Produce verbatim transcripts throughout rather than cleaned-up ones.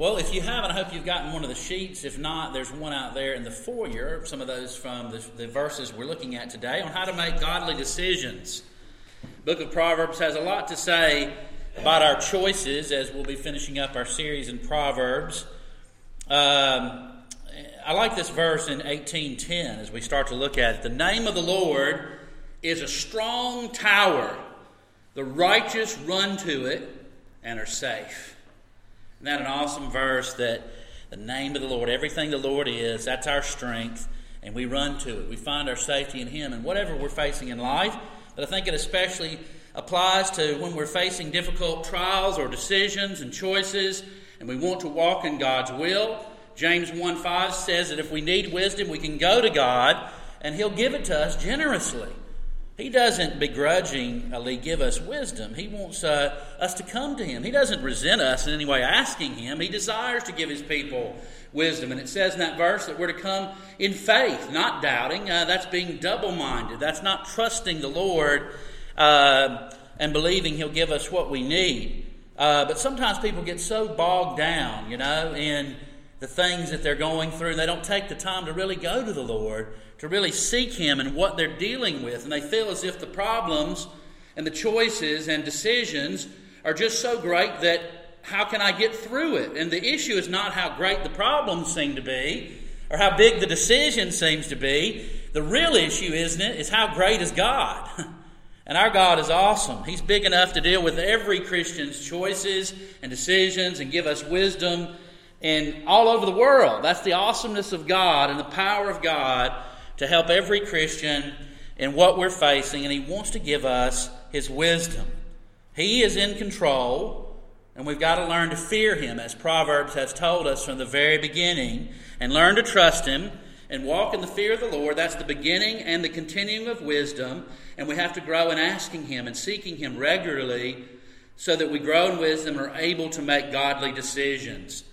Well, if you haven't, I hope you've gotten one of the sheets. If not, there's one out there in the foyer, some of those from the, the verses we're looking at today on how to make godly decisions. The book of Proverbs has a lot to say about our choices as we'll be finishing up our series in Proverbs. Um, I like this verse in eighteen ten as we start to look at it. The name of the Lord is a strong tower. The righteous run to it and are safe. Isn't that an awesome verse, that the name of the Lord, everything the Lord is, that's our strength, and we run to it. We find our safety in Him and whatever we're facing in life. But I think it especially applies to when we're facing difficult trials or decisions and choices, and we want to walk in God's will. James one five says that if we need wisdom, we can go to God, and He'll give it to us generously. He doesn't begrudgingly give us wisdom. He wants uh, us to come to Him. He doesn't resent us in any way asking Him. He desires to give His people wisdom. And it says in that verse that we're to come in faith, not doubting. Uh, that's being double-minded. That's not trusting the Lord uh, and believing He'll give us what we need. Uh, but sometimes people get so bogged down, you know, in the things that they're going through. They don't take the time to really go to the Lord, to really seek Him and what they're dealing with. And they feel as if the problems and the choices and decisions are just so great that how can I get through it? And the issue is not how great the problems seem to be or how big the decision seems to be. The real issue, isn't it, is how great is God? And our God is awesome. He's big enough to deal with every Christian's choices and decisions and give us wisdom and all over the world. That's the awesomeness of God and the power of God to help every Christian in what we're facing, and He wants to give us His wisdom. He is in control, and we've got to learn to fear Him, as Proverbs has told us from the very beginning, and learn to trust Him and walk in the fear of the Lord. That's the beginning and the continuing of wisdom, and we have to grow in asking Him and seeking Him regularly so that we grow in wisdom and are able to make godly decisions.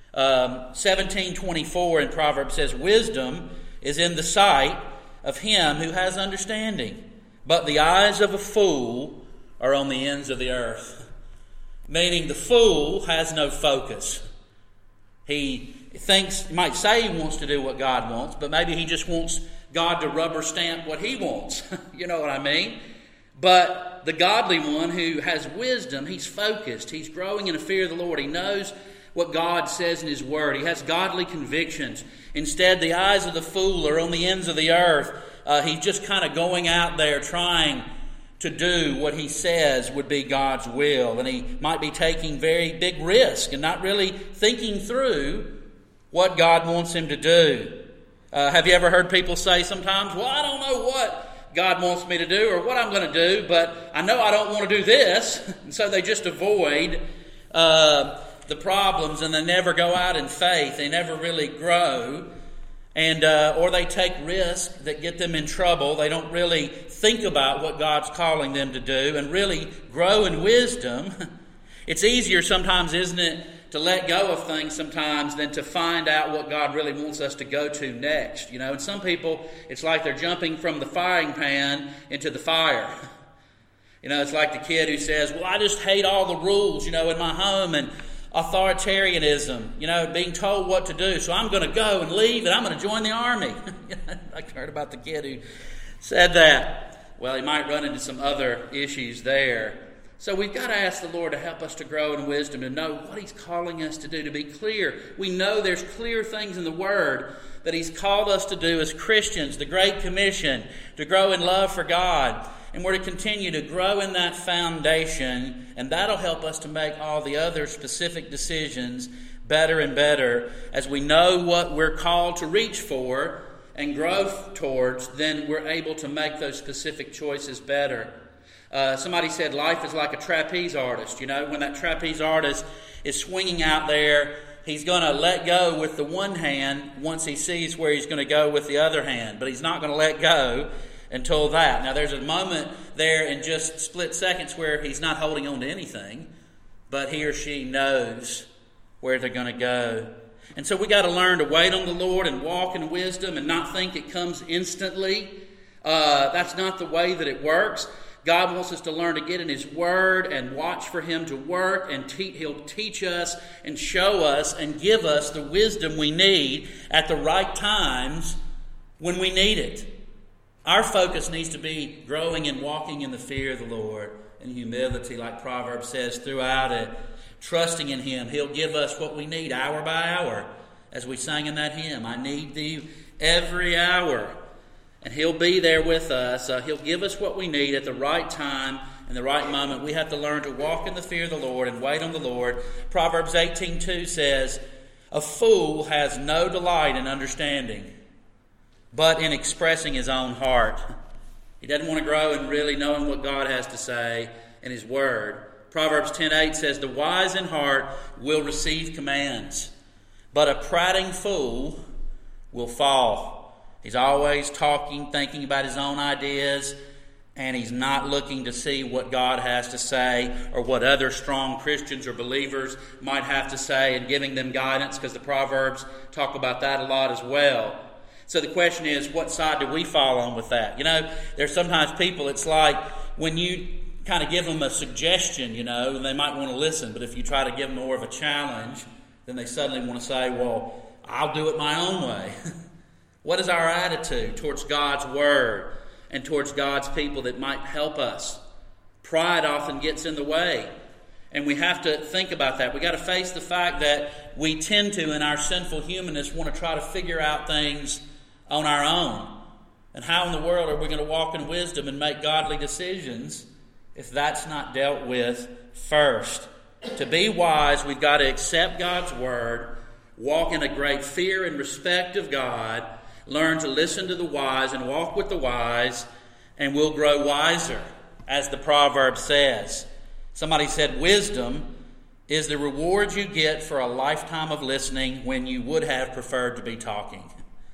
Um, seventeen twenty-four in Proverbs says, "Wisdom is in the sight of him who has understanding, but the eyes of a fool are on the ends of the earth." Meaning the fool has no focus. He thinks, he might say he wants to do what God wants, but maybe he just wants God to rubber stamp what he wants. You know what I mean? But the godly one who has wisdom, he's focused. He's growing in the fear of the Lord. He knows what God says in His Word. He has godly convictions. Instead, the eyes of the fool are on the ends of the earth. Uh, he's just kind of going out there trying to do what he says would be God's will. And he might be taking very big risk and not really thinking through what God wants him to do. Uh, have you ever heard people say sometimes, well, I don't know what God wants me to do or what I'm going to do, but I know I don't want to do this. And so they just avoid uh the problems, and they never go out in faith. They never really grow, and uh, or they take risks that get them in trouble. They don't really think about what God's calling them to do and really grow in wisdom. It's easier sometimes, isn't it, to let go of things sometimes than to find out what God really wants us to go to next. You know, and some people, it's like they're jumping from the frying pan into the fire. You know, it's like the kid who says, well, I just hate all the rules, you know, in my home, and authoritarianism, you know, being told what to do. So I'm going to go and leave, and I'm going to join the army. I heard about the kid who said that. Well, he might run into some other issues there. So we've got to ask the Lord to help us to grow in wisdom, to know what He's calling us to do, to be clear. We know there's clear things in the Word that He's called us to do as Christians, the Great Commission, to grow in love for God. And we're to continue to grow in that foundation, and that'll help us to make all the other specific decisions better and better. As we know what we're called to reach for and grow towards, then we're able to make those specific choices better. Uh, somebody said life is like a trapeze artist. You know, when that trapeze artist is swinging out there, he's going to let go with the one hand once he sees where he's going to go with the other hand, but he's not going to let go until that. Now, there's a moment there in just split seconds where he's not holding on to anything, but he or she knows where they're going to go. And so we got to learn to wait on the Lord and walk in wisdom and not think it comes instantly. Uh, that's not the way that it works. God wants us to learn to get in His Word and watch for Him to work, and te- He'll teach us and show us and give us the wisdom we need at the right times when we need it. Our focus needs to be growing and walking in the fear of the Lord and humility, like Proverbs says throughout it. Trusting in Him. He'll give us what we need hour by hour, as we sang in that hymn, I need Thee every hour. And He'll be there with us. Uh, he'll give us what we need at the right time and the right moment. We have to learn to walk in the fear of the Lord and wait on the Lord. Proverbs eighteen two says, a fool has no delight in understanding, but in expressing his own heart. He doesn't want to grow in really knowing what God has to say in His Word. Proverbs ten eight says, the wise in heart will receive commands, but a prating fool will fall. He's always talking, thinking about his own ideas, and he's not looking to see what God has to say or what other strong Christians or believers might have to say, and giving them guidance, because the Proverbs talk about that a lot as well. So the question is, what side do we fall on with that? You know, there's sometimes people, it's like when you kind of give them a suggestion, you know, and they might want to listen, but if you try to give them more of a challenge, then they suddenly want to say, well, I'll do it my own way. What is our attitude towards God's Word and towards God's people that might help us? Pride often gets in the way, and we have to think about that. We've got to face the fact that we tend to, in our sinful humanness, want to try to figure out things on our own. And how in the world are we going to walk in wisdom and make godly decisions if that's not dealt with first? To be wise, we've got to accept God's Word, walk in a great fear and respect of God, learn to listen to the wise and walk with the wise, and we'll grow wiser, as the proverb says. Somebody said, wisdom is the reward you get for a lifetime of listening when you would have preferred to be talking.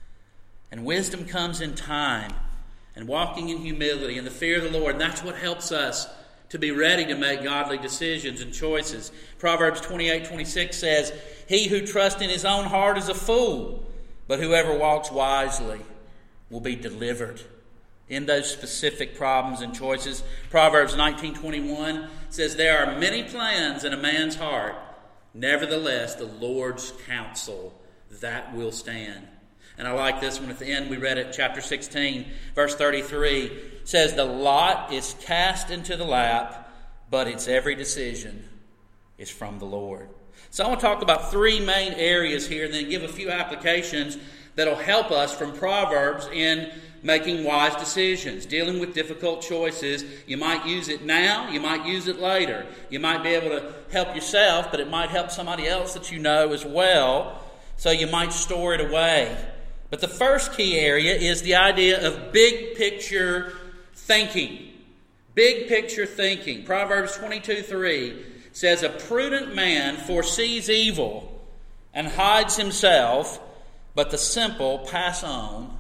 And wisdom comes in time, and walking in humility and the fear of the Lord, and that's what helps us to be ready to make godly decisions and choices. Proverbs twenty-eight twenty-six says, he who trusts in his own heart is a fool, but whoever walks wisely will be delivered in those specific problems and choices. Proverbs nineteen twenty-one says, there are many plans in a man's heart, nevertheless the Lord's counsel, that will stand. And I like this one at the end. We read it, chapter sixteen, verse thirty-three, says, the lot is cast into the lap, but its every decision is from the Lord. So I want to talk about three main areas here and then give a few applications that will help us from Proverbs in making wise decisions, dealing with difficult choices. You might use it now, you might use it later. You might be able to help yourself, but it might help somebody else that you know as well, so you might store it away. But the first key area is the idea of big picture thinking. Big picture thinking. Proverbs twenty-two three says, a prudent man foresees evil and hides himself, but the simple pass on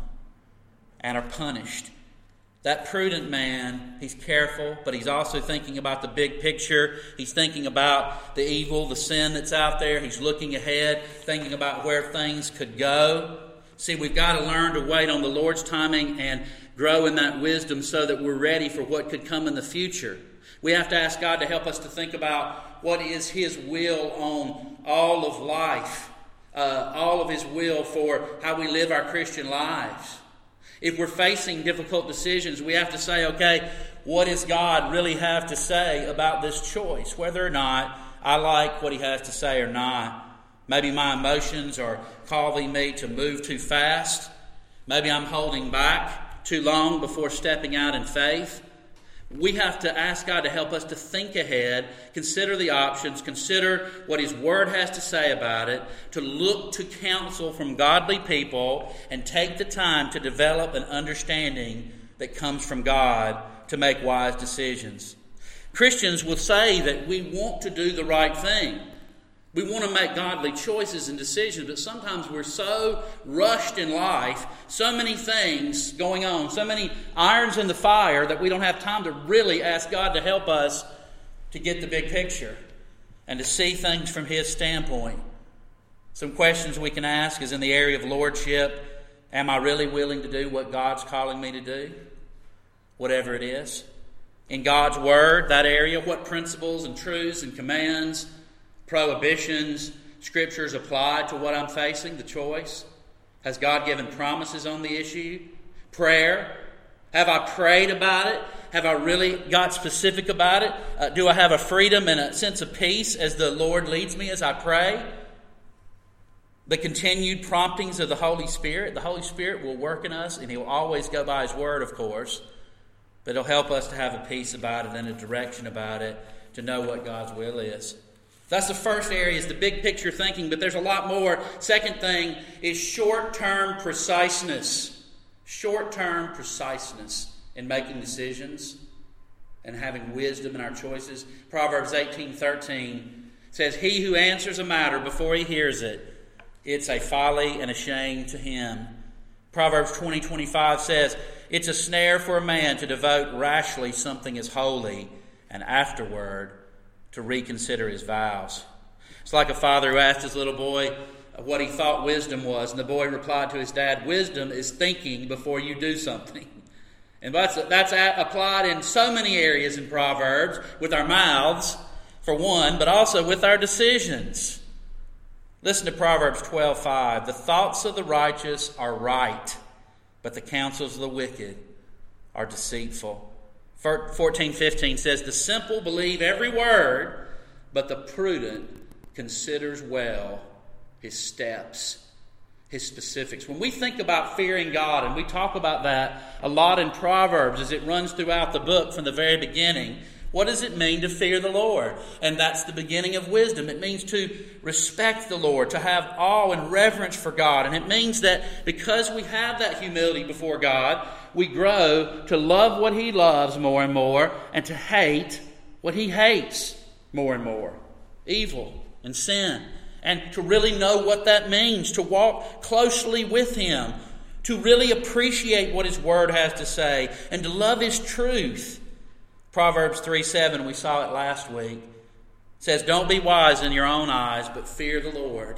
and are punished. That prudent man, he's careful, but he's also thinking about the big picture. He's thinking about the evil, the sin that's out there. He's looking ahead, thinking about where things could go. See, we've got to learn to wait on the Lord's timing and grow in that wisdom so that we're ready for what could come in the future. We have to ask God to help us to think about what is His will on all of life, uh, all of His will for how we live our Christian lives. If we're facing difficult decisions, we have to say, okay, what does God really have to say about this choice? Whether or not I like what He has to say or not. Maybe my emotions are causing me to move too fast. Maybe I'm holding back too long before stepping out in faith. We have to ask God to help us to think ahead, consider the options, consider what His Word has to say about it, to look to counsel from godly people, and take the time to develop an understanding that comes from God to make wise decisions. Christians will say that we want to do the right thing. We want to make godly choices and decisions, but sometimes we're so rushed in life, so many things going on, so many irons in the fire that we don't have time to really ask God to help us to get the big picture and to see things from His standpoint. Some questions we can ask is in the area of lordship. Am I really willing to do what God's calling me to do? Whatever it is. in God's Word, that area, what principles and truths and commands, prohibitions, Scriptures apply to what I'm facing, the choice? Has God given promises on the issue? Prayer. Have I prayed about it? Have I really got specific about it? Uh, do I have a freedom and a sense of peace as the Lord leads me as I pray? The continued promptings of the Holy Spirit. The Holy Spirit will work in us, and He will always go by His Word, of course. But it'll help us to have a peace about it and a direction about it, to know what God's will is. That's the first area, is the big picture thinking, but there's a lot more. Second thing is short-term preciseness. Short-term preciseness in making decisions and having wisdom in our choices. Proverbs eighteen thirteen says, "He who answers a matter before he hears it, it's a folly and a shame to him." Proverbs twenty twenty-five says, "It's a snare for a man to devote rashly something as holy, and afterward to reconsider his vows." It's like a father who asked his little boy what he thought wisdom was, and the boy replied to his dad, "Wisdom is thinking before you do something." And that's, that's applied in so many areas in Proverbs, with our mouths, for one, but also with our decisions. Listen to Proverbs twelve five. "The thoughts of the righteous are right, but the counsels of the wicked are deceitful." fourteen fifteen says, "The simple believe every word, but the prudent considers well his steps," his specifics. When we think about fearing God, and we talk about that a lot in Proverbs as it runs throughout the book from the very beginning, what does it mean to fear the Lord? And that's the beginning of wisdom. It means to respect the Lord, to have awe and reverence for God. And it means that because we have that humility before God, we grow to love what He loves more and more, and to hate what He hates more and more. Evil and sin. And to really know what that means, to walk closely with Him, to really appreciate what His Word has to say, and to love His truth. Proverbs three seven, we saw it last week, says, "Don't be wise in your own eyes, but fear the Lord,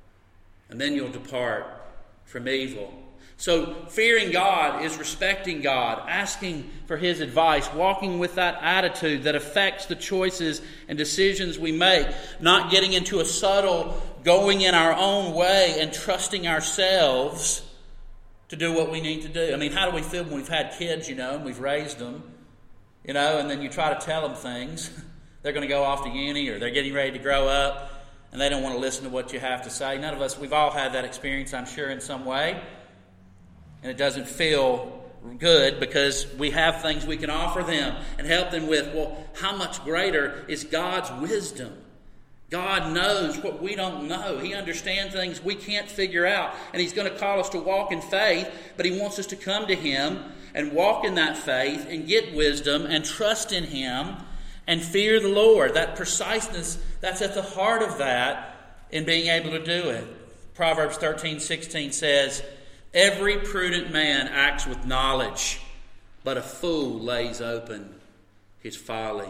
and then you'll depart from evil." So fearing God is respecting God, asking for His advice, walking with that attitude that affects the choices and decisions we make, not getting into a subtle going in our own way and trusting ourselves to do what we need to do. I mean, how do we feel when we've had kids, you know, and we've raised them, you know, and then you try to tell them things. They're going to go off to uni, or they're getting ready to grow up, and they don't want to listen to what you have to say. None of us, we've all had that experience, I'm sure, in some way. And it doesn't feel good because we have things we can offer them and help them with. Well, how much greater is God's wisdom? God knows what we don't know. He understands things we can't figure out. And He's going to call us to walk in faith, but He wants us to come to Him and walk in that faith and get wisdom and trust in Him and fear the Lord. That preciseness, that's at the heart of that in being able to do it. Proverbs thirteen sixteen says, "Every prudent man acts with knowledge, but a fool lays open his folly."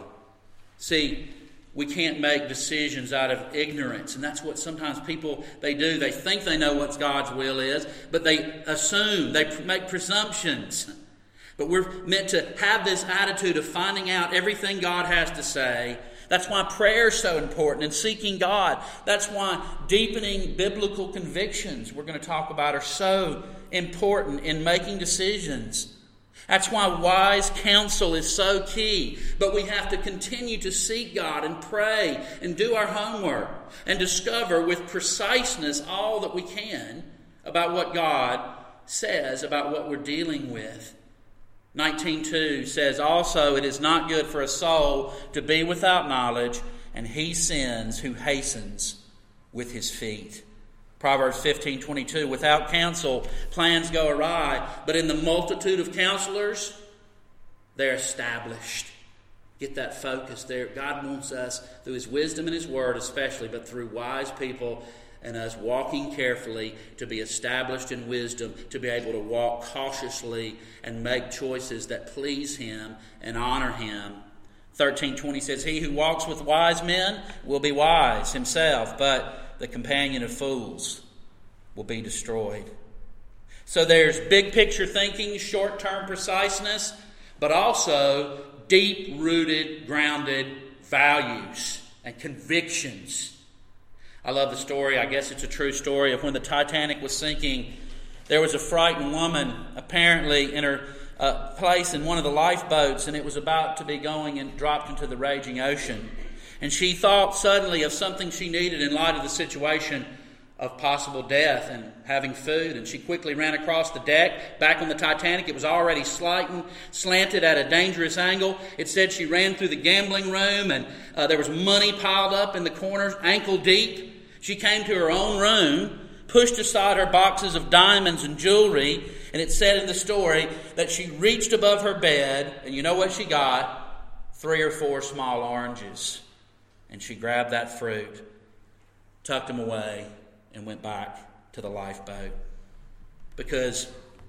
See, we can't make decisions out of ignorance, and that's what sometimes people, they do. They think they know what God's will is, but they assume, they make presumptions. But we're meant to have this attitude of finding out everything God has to say. That's why prayer is so important, and seeking God. That's why deepening biblical convictions, we're going to talk about, are so important in making decisions. That's why wise counsel is so key. But we have to continue to seek God and pray and do our homework and discover with preciseness all that we can about what God says about what we're dealing with. nineteen two says, "Also it is not good for a soul to be without knowledge, and he sins who hastens with his feet." Proverbs fifteen twenty-two, "Without counsel plans go awry, but in the multitude of counselors they're established." Get that focus there. God wants us, through His wisdom and His Word especially, but through wise people and us walking carefully, to be established in wisdom, to be able to walk cautiously and make choices that please Him and honor Him. thirteen twenty says, "He who walks with wise men will be wise himself, but the companion of fools will be destroyed." So there's big picture thinking, short-term preciseness, but also deep-rooted, grounded values and convictions. I love the story, I guess it's a true story, of when the Titanic was sinking. There was a frightened woman apparently in her uh, place in one of the lifeboats, and it was about to be going and dropped into the raging ocean. And she thought suddenly of something she needed in light of the situation of possible death and having food. And she quickly ran across the deck. Back on the Titanic, it was already slanting, slanted at a dangerous angle. It said she ran through the gambling room, and uh, there was money piled up in the corners, ankle deep. She came to her own room, pushed aside her boxes of diamonds and jewelry, and it said in the story that she reached above her bed, and you know what she got? Three or four small oranges. And she grabbed that fruit, tucked them away, and went back to the lifeboat. Because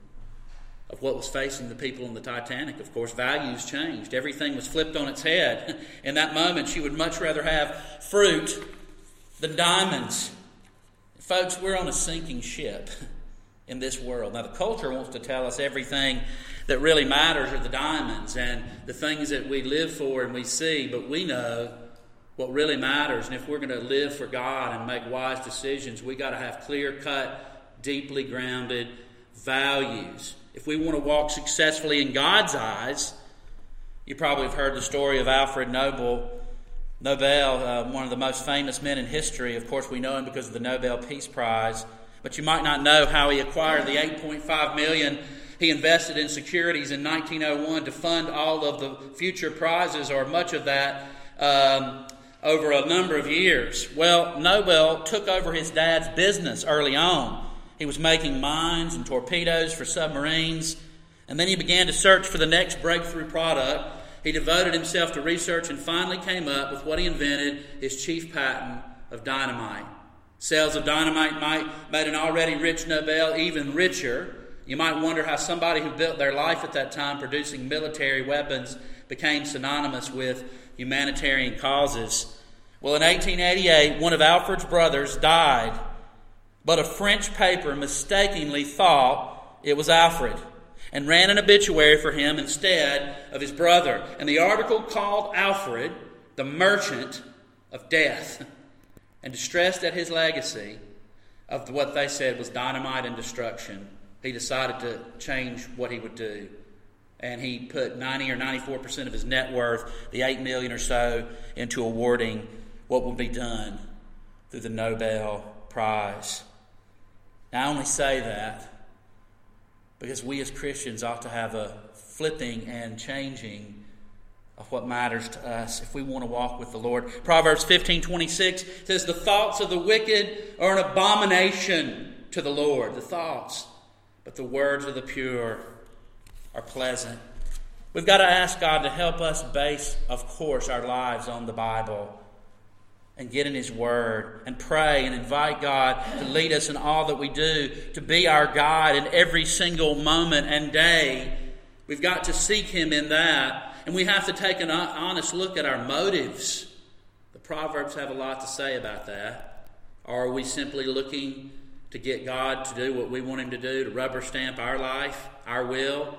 of what was facing the people on the Titanic, of course, values changed. Everything was flipped on its head. In that moment, she would much rather have fruit than diamonds. Folks, we're on a sinking ship in this world. Now, the culture wants to tell us everything that really matters are the diamonds and the things that we live for and we see, but we know what really matters. And if we're going to live for God and make wise decisions, we got to have clear-cut, deeply grounded values. If we want to walk successfully in God's eyes, you probably have heard the story of Alfred Nobel, Nobel, uh, one of the most famous men in history. Of course, we know him because of the Nobel Peace Prize. But you might not know how he acquired the eight point five million dollars he invested in securities in nineteen oh one to fund all of the future prizes, or much of that, um, over a number of years. Well, Nobel took over his dad's business early on. He was making mines and torpedoes for submarines, and then he began to search for the next breakthrough product. He devoted himself to research and finally came up with what he invented, his chief patent of dynamite. Sales of dynamite might made an already rich Nobel even richer. You might wonder how somebody who built their life at that time producing military weapons became synonymous with humanitarian causes. Well, in eighteen eighty-eight, one of Alfred's brothers died, but a French paper mistakenly thought it was Alfred and ran an obituary for him instead of his brother. And the article called Alfred the merchant of death, and distressed at his legacy of what they said was dynamite and destruction, he decided to change what he would do. And he put ninety or ninety-four percent of his net worth, the eight million dollars or so, into awarding what would be done through the Nobel Prize. Now, I only say that because we as Christians ought to have a flipping and changing of what matters to us if we want to walk with the Lord. Proverbs fifteen twenty-six says, "The thoughts of the wicked are an abomination to the Lord." The thoughts, but the words of the pure are pleasant. We've got to ask God to help us base, of course, our lives on the Bible and get in His Word and pray and invite God to lead us in all that we do, to be our guide in every single moment and day. We've got to seek Him in that, and we have to take an honest look at our motives. The Proverbs have a lot to say about that. Are we simply looking to get God to do what we want Him to do, to rubber stamp our life, our will?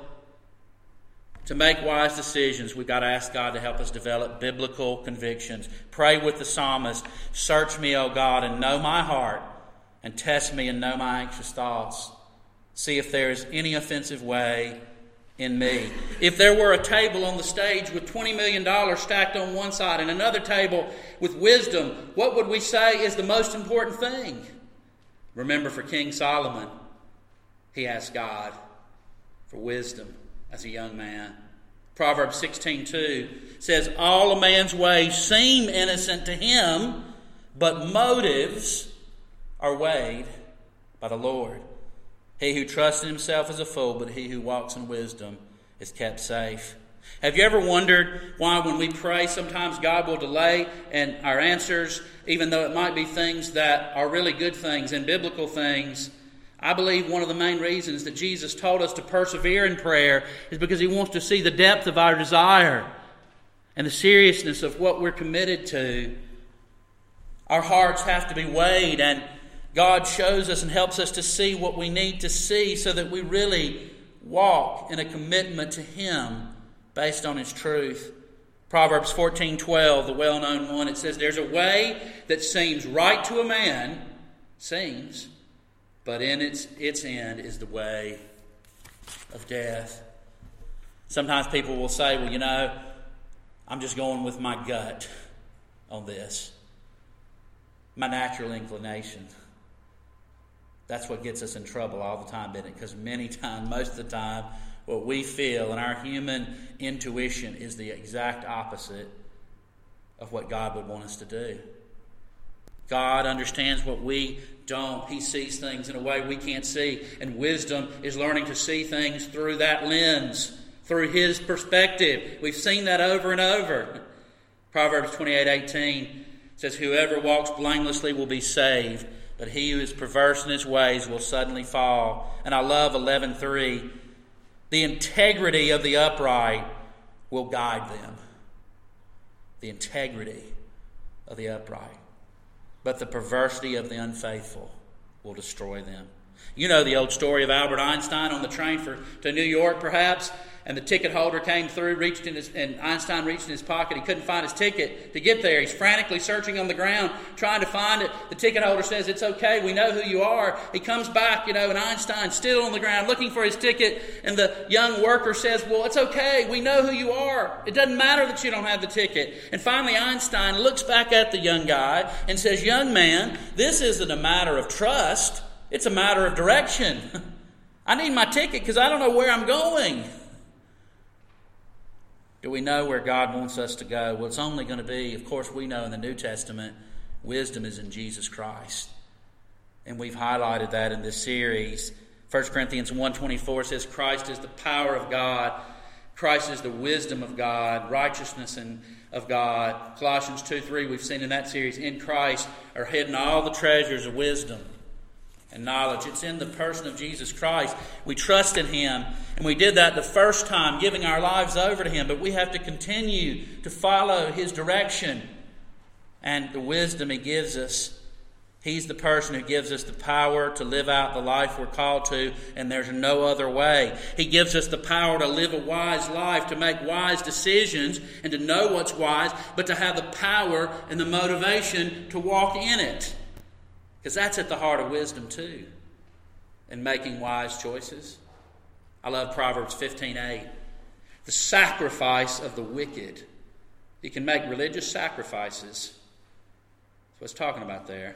To make wise decisions, we've got to ask God to help us develop biblical convictions. Pray with the psalmist, "Search me, O God, and know my heart, and test me and know my anxious thoughts. See if there is any offensive way in me." If there were a table on the stage with twenty million dollars stacked on one side and another table with wisdom, what would we say is the most important thing? Remember, for King Solomon, he asked God for wisdom as a young man. Proverbs sixteen two says, "All a man's ways seem innocent to him, but motives are weighed by the Lord. He who trusts in himself is a fool, but he who walks in wisdom is kept safe." Have you ever wondered why when we pray sometimes God will delay and our answers, even though it might be things that are really good things and biblical things? I believe one of the main reasons that Jesus told us to persevere in prayer is because He wants to see the depth of our desire and the seriousness of what we're committed to. Our hearts have to be weighed, and God shows us and helps us to see what we need to see so that we really walk in a commitment to Him based on His truth. Proverbs fourteen twelve, the well-known one, it says, there's a way that seems right to a man, seems, but in its its end is the way of death. Sometimes people will say, well, you know, I'm just going with my gut on this. My natural inclination. That's what gets us in trouble all the time, isn't it? Because many times, most of the time, what we feel and our human intuition is the exact opposite of what God would want us to do. God understands what we don't. He sees things in a way we can't see. And wisdom is learning to see things through that lens, through His perspective. We've seen that over and over. Proverbs twenty-eight eighteen says, whoever walks blamelessly will be saved, but he who is perverse in his ways will suddenly fall. And I love eleven three. The integrity of the upright will guide them. The integrity of the upright. But the perversity of the unfaithful will destroy them. You know the old story of Albert Einstein on the train for to New York, perhaps, and the ticket holder came through, reached in his, and Einstein reached in his pocket. He couldn't find his ticket to get there. He's frantically searching on the ground, trying to find it. The ticket holder says, it's okay, we know who you are. He comes back, you know, and Einstein's still on the ground looking for his ticket, and the young worker says, well, it's okay, we know who you are. It doesn't matter that you don't have the ticket. And finally Einstein looks back at the young guy and says, young man, this isn't a matter of trust. It's a matter of direction. I need my ticket because I don't know where I'm going. Do we know where God wants us to go? Well, it's only going to be, of course, we know in the New Testament, wisdom is in Jesus Christ. And we've highlighted that in this series. First Corinthians one twenty-four says, Christ is the power of God. Christ is the wisdom of God, righteousness and of God. Colossians two three, we've seen in that series, in Christ are hidden all the treasures of wisdom and knowledge. It's in the person of Jesus Christ. We trust in Him. And we did that the first time, giving our lives over to Him. But we have to continue to follow His direction and the wisdom He gives us. He's the person who gives us the power to live out the life we're called to, and there's no other way. He gives us the power to live a wise life, to make wise decisions, and to know what's wise, but to have the power and the motivation to walk in it. Because that's at the heart of wisdom too, in making wise choices. I love Proverbs fifteen eight. The sacrifice of the wicked. You can make religious sacrifices. That's what it's talking about there.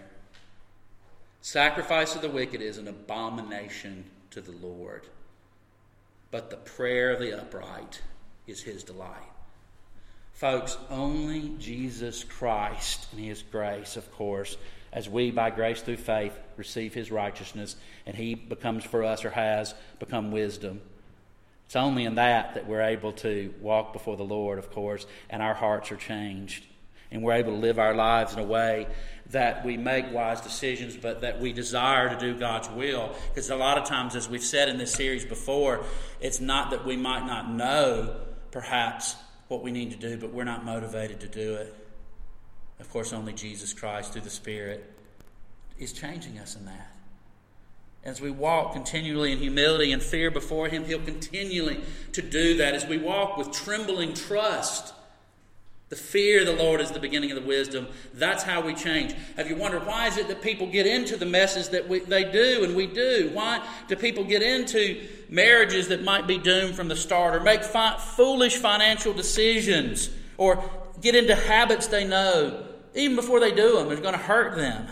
Sacrifice of the wicked is an abomination to the Lord, but the prayer of the upright is His delight. Folks, only Jesus Christ and His grace, of course, as we, by grace through faith, receive His righteousness, and He becomes for us, or has become, wisdom. It's only in that that we're able to walk before the Lord, of course, and our hearts are changed. And we're able to live our lives in a way that we make wise decisions, but that we desire to do God's will. Because a lot of times, as we've said in this series before, it's not that we might not know, perhaps, what we need to do, but we're not motivated to do it. Of course, only Jesus Christ, through the Spirit, is changing us in that. As we walk continually in humility and fear before Him, He'll continually to do that. As we walk with trembling trust, the fear of the Lord is the beginning of the wisdom. That's how we change. Have you wondered, why is it that people get into the messes that we, they do and we do? Why do people get into marriages that might be doomed from the start, or make fi- foolish financial decisions, or get into habits they know, even before they do them, it's going to hurt them?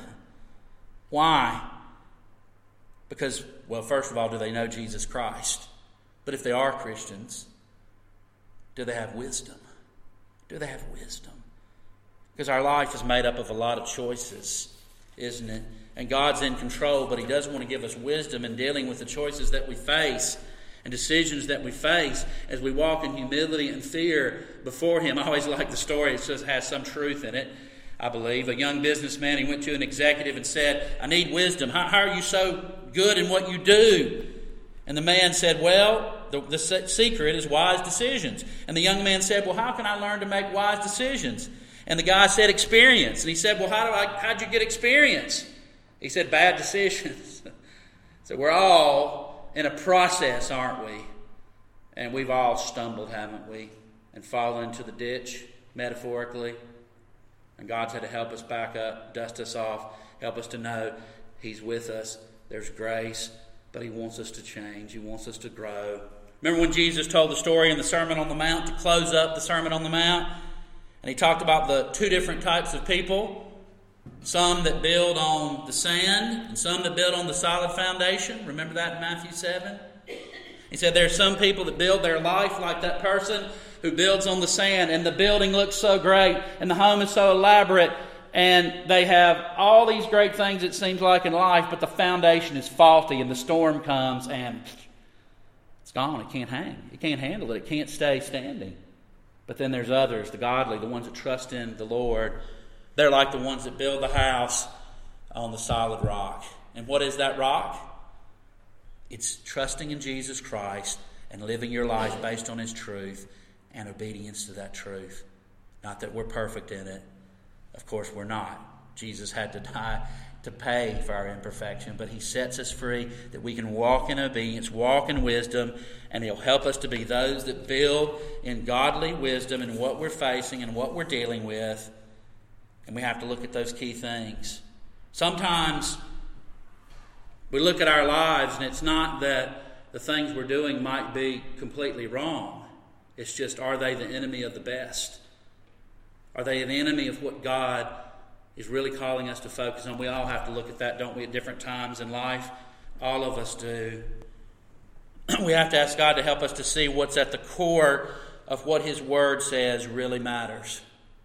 Why? Because, well, first of all, do they know Jesus Christ? But if they are Christians, do they have wisdom? Do they have wisdom? Because our life is made up of a lot of choices, isn't it? And God's in control, but He does want to give us wisdom in dealing with the choices that we face and decisions that we face as we walk in humility and fear before Him. I always like the story. It just has some truth in it, I believe. A young businessman, he went to an executive and said, I need wisdom. How, how are you so good in what you do? And the man said, well, the, the secret is wise decisions. And the young man said, well, how can I learn to make wise decisions? And the guy said, experience. And he said, well, how do I, how'd you get experience? He said, bad decisions. So we're all in a process, aren't we? And we've all stumbled, haven't we? and fall into the ditch, metaphorically. And God's had to help us back up, dust us off, help us to know He's with us. There's grace, but He wants us to change. He wants us to grow. Remember when Jesus told the story in the Sermon on the Mount to close up the Sermon on the Mount? And He talked about the two different types of people. Some that build on the sand and some that build on the solid foundation. Remember that in Matthew seven? He said there are some people that build their life like that person who builds on the sand, and the building looks so great and the home is so elaborate and they have all these great things it seems like in life, but the foundation is faulty and the storm comes and it's gone. It can't hang. It can't handle it. It can't stay standing. But then there's others, the godly, the ones that trust in the Lord. They're like the ones that build the house on the solid rock. And what is that rock? It's trusting in Jesus Christ and living your life based on His truth and obedience to that truth. Not that we're perfect in it. Of course we're not. Jesus had to die to pay for our imperfection, but He sets us free that we can walk in obedience, walk in wisdom, and He'll help us to be those that build in godly wisdom in what we're facing and what we're dealing with. And we have to look at those key things. Sometimes we look at our lives and it's not that the things we're doing might be completely wrong. It's just, are they the enemy of the best? Are they the enemy of what God is really calling us to focus on? We all have to look at that, don't we, at different times in life? All of us do. We have to ask God to help us to see what's at the core of what His Word says really matters.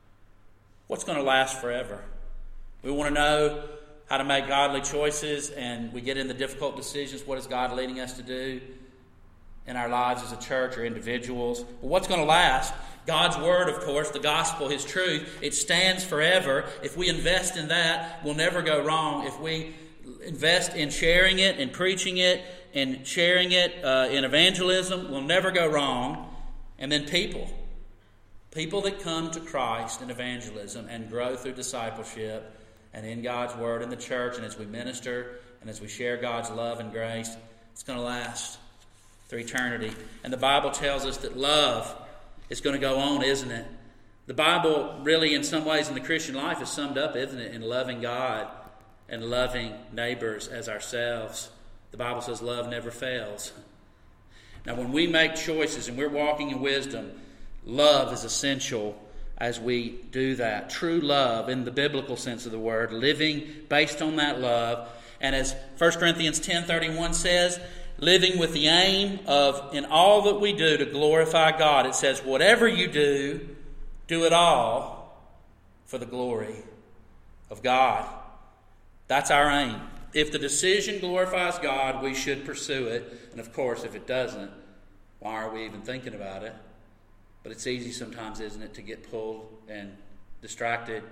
What's going to last forever? We want to know how to make godly choices, and we get into difficult decisions. What is God leading us to do in our lives as a church or individuals? Well, what's going to last? God's Word, of course, the gospel, His truth, it stands forever. If we invest in that, we'll never go wrong. If we invest in sharing it and preaching it and sharing it uh, in evangelism, we'll never go wrong. And then people. People that come to Christ in evangelism and grow through discipleship and in God's Word in the church, and as we minister and as we share God's love and grace, it's going to last through eternity. And the Bible tells us that love is going to go on, isn't it? The Bible really, in some ways, in the Christian life is summed up, isn't it, in loving God and loving neighbors as ourselves. The Bible says love never fails. Now, when we make choices and we're walking in wisdom, love is essential as we do that. True love in the biblical sense of the word, living based on that love. And as First Corinthians ten thirty-one says, living with the aim of, in all that we do, to glorify God. It says, whatever you do, do it all for the glory of God. That's our aim. If the decision glorifies God, we should pursue it. And of course, if it doesn't, why are we even thinking about it? But it's easy sometimes, isn't it, to get pulled and distracted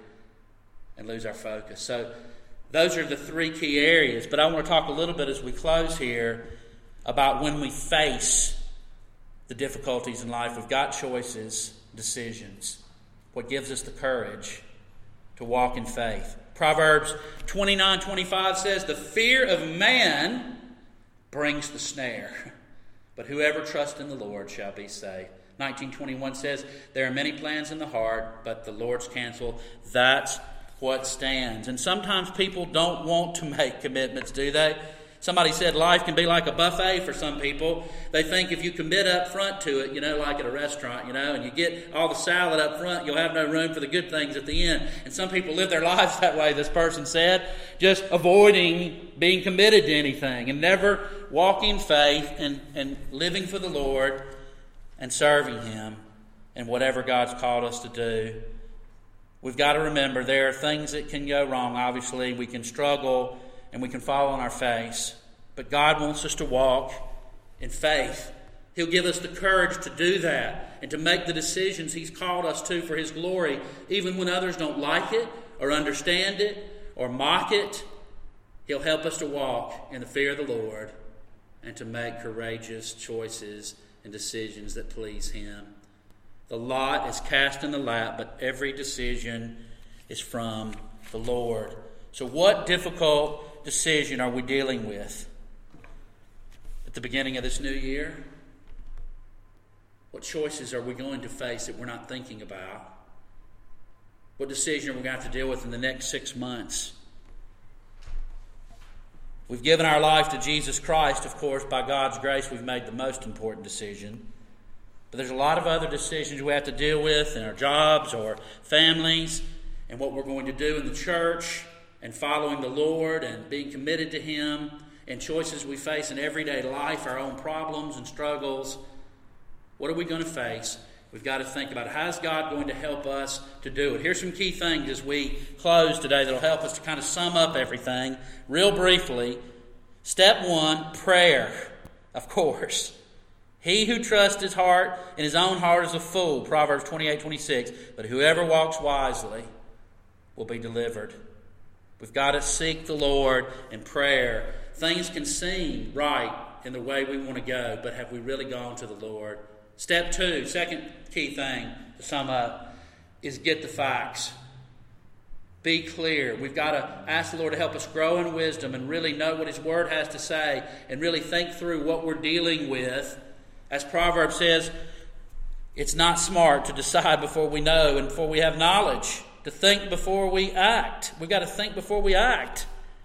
and lose our focus. So those are the three key areas. But I want to talk a little bit as we close here about when we face the difficulties in life. We've got choices, decisions. What gives us the courage to walk in faith? Proverbs twenty-nine twenty-five says, the fear of man brings the snare, but whoever trusts in the Lord shall be saved. nineteen twenty-one says, there are many plans in the heart, but the Lord's counsel, that's what stands. And sometimes people don't want to make commitments, do they? Somebody said life can be like a buffet for some people. They think if you commit up front to it, you know, like at a restaurant, you know, and you get all the salad up front, you'll have no room for the good things at the end. And some people live their lives that way, this person said, just avoiding being committed to anything and never walking faith and, and living for the Lord and serving Him in whatever God's called us to do. We've got to remember there are things that can go wrong. Obviously, we can struggle and we can fall on our face. But God wants us to walk in faith. He'll give us the courage to do that and to make the decisions He's called us to for His glory, even when others don't like it or understand it or mock it. He'll help us to walk in the fear of the Lord and to make courageous choices and decisions that please Him. The lot is cast in the lap, but every decision is from the Lord. So what difficult decision are we dealing with at the beginning of this new year? What choices are we going to face that we're not thinking about? What decision are we going to have to deal with in the next six months? We've given our life to Jesus Christ, of course. By God's grace, we've made the most important decision. But there's a lot of other decisions we have to deal with in our jobs or families, and what we're going to do in the church, and following the Lord and being committed to Him, and choices we face in everyday life, our own problems and struggles. What are we going to face? We've got to think about it. How's God going to help us to do it? Here's some key things as we close today that will help us to kind of sum up everything real briefly. Step one, prayer, of course. He who trusts his heart in his own heart is a fool, Proverbs twenty-eight twenty-six. But whoever walks wisely will be delivered. We've got to seek the Lord in prayer. Things can seem right in the way we want to go, but have we really gone to the Lord? Step two, second key thing to sum up, is get the facts. Be clear. We've got to ask the Lord to help us grow in wisdom and really know what His Word has to say and really think through what we're dealing with. As Proverbs says, it's not smart to decide before we know and before we have knowledge, to think before we act. We've got to think before we act.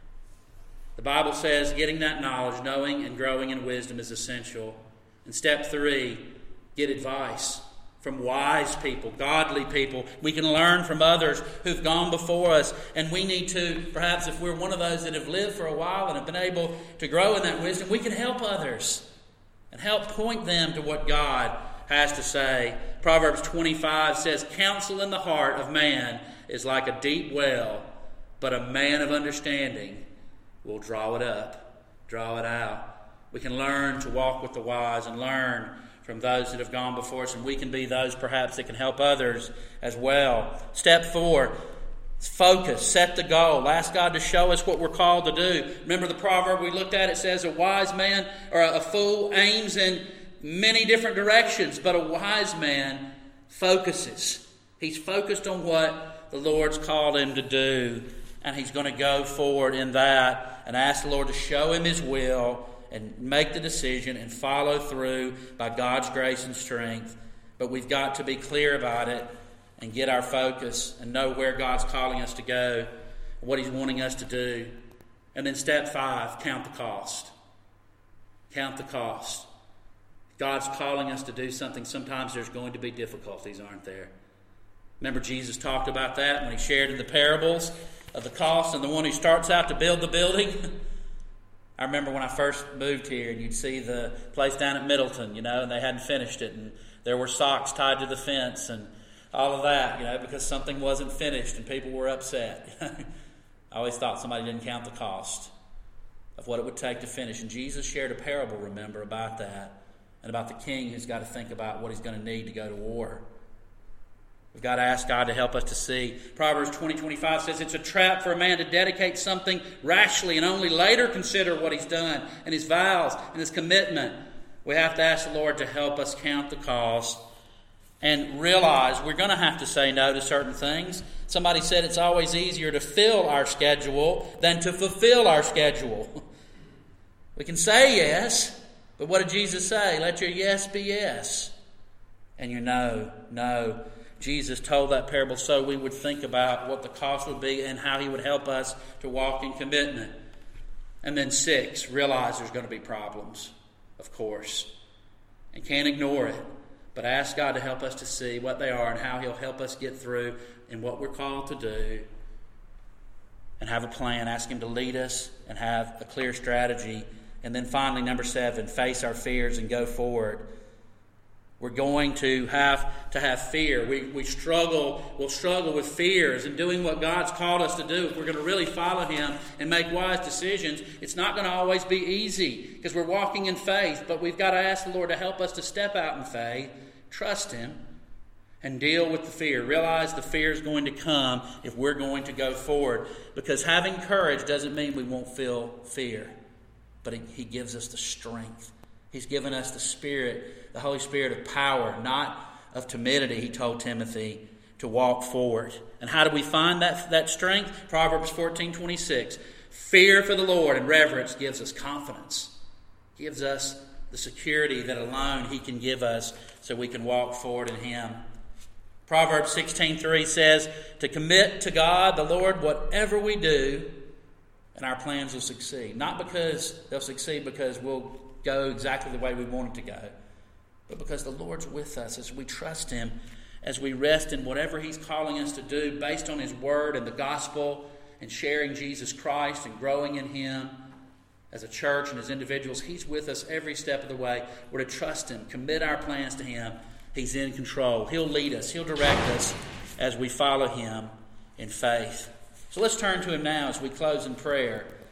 The Bible says getting that knowledge, knowing and growing in wisdom is essential. And step three, get advice from wise people, godly people. We can learn from others who've gone before us. And we need to, perhaps if we're one of those that have lived for a while and have been able to grow in that wisdom, we can help others and help point them to what God has to say. Proverbs twenty-five says, counsel in the heart of man is like a deep well, but a man of understanding will draw it up, draw it out. We can learn to walk with the wise and learn from those that have gone before us, and we can be those perhaps that can help others as well. Step four, focus, set the goal. Ask God to show us what we're called to do. Remember the proverb we looked at? It says a wise man or a fool aims in many different directions, but a wise man focuses. He's focused on what the Lord's called him to do, and he's going to go forward in that and ask the Lord to show him His will and make the decision and follow through by God's grace and strength. But we've got to be clear about it and get our focus and know where God's calling us to go, what He's wanting us to do. And then step five, count the cost. Count the cost. God's calling us to do something. Sometimes there's going to be difficulties, aren't there? Remember Jesus talked about that when He shared in the parables of the cost and the one who starts out to build the building. I remember when I first moved here and you'd see the place down at Middleton, you know, and they hadn't finished it, and there were socks tied to the fence and all of that, you know, because something wasn't finished and people were upset. I always thought somebody didn't count the cost of what it would take to finish. And Jesus shared a parable, remember, about that, and about the king who's got to think about what he's going to need to go to war. We've got to ask God to help us to see. Proverbs twenty twenty-five says it's a trap for a man to dedicate something rashly and only later consider what he's done and his vows and his commitment. We have to ask the Lord to help us count the cost and realize we're going to have to say no to certain things. Somebody said it's always easier to fill our schedule than to fulfill our schedule. We can say yes, but what did Jesus say? Let your yes be yes and your no, no. Jesus told that parable so we would think about what the cost would be and how He would help us to walk in commitment. And then six, realize there's going to be problems, of course, and can't ignore it. But ask God to help us to see what they are and how He'll help us get through in what we're called to do, and have a plan. Ask Him to lead us and have a clear strategy. And then finally, number seven, face our fears and go forward. We're going to have to have fear. We we struggle, we'll struggle with fears and doing what God's called us to do. If we're going to really follow Him and make wise decisions, it's not going to always be easy because we're walking in faith. But we've got to ask the Lord to help us to step out in faith, trust Him, and deal with the fear. Realize the fear is going to come if we're going to go forward. Because having courage doesn't mean we won't feel fear. But He, he gives us the strength. He's given us the Spirit, the Holy Spirit of power, not of timidity, He told Timothy, to walk forward. And how do we find that, that strength? Proverbs fourteen twenty-six. Fear for the Lord and reverence gives us confidence, gives us the the security that alone He can give us so we can walk forward in Him. Proverbs sixteen three says, to commit to God, the Lord, whatever we do, and our plans will succeed. Not because they'll succeed because we'll go exactly the way we want it to go, but because the Lord's with us as we trust Him, as we rest in whatever He's calling us to do based on His Word and the gospel and sharing Jesus Christ and growing in Him as a church and as individuals. He's with us every step of the way. We're to trust Him, commit our plans to Him. He's in control. He'll lead us. He'll direct us as we follow Him in faith. So let's turn to Him now as we close in prayer.